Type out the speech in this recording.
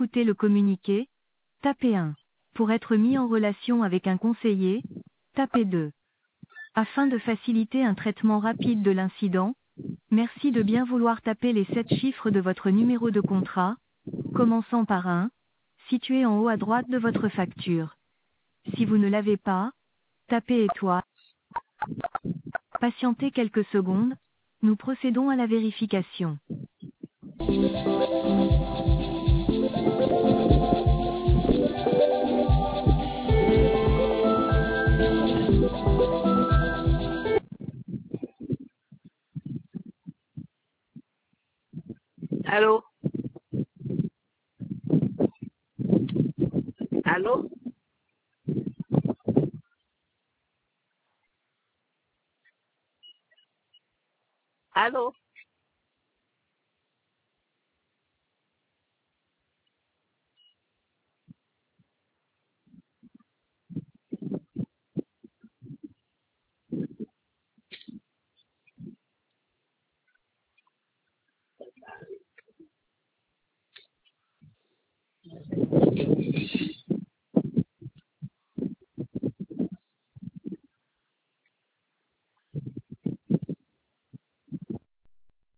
écouter le communiqué, tapez 1. Pour être mis en relation avec un conseiller, tapez 2. Afin de faciliter un traitement rapide de l'incident, merci de bien vouloir taper les 7 chiffres de votre numéro de contrat, commençant par 1, situé en haut à droite de votre facture. Si vous ne l'avez pas, tapez étoile. Patientez quelques secondes, nous procédons à la vérification. Allô? Allô? Allô?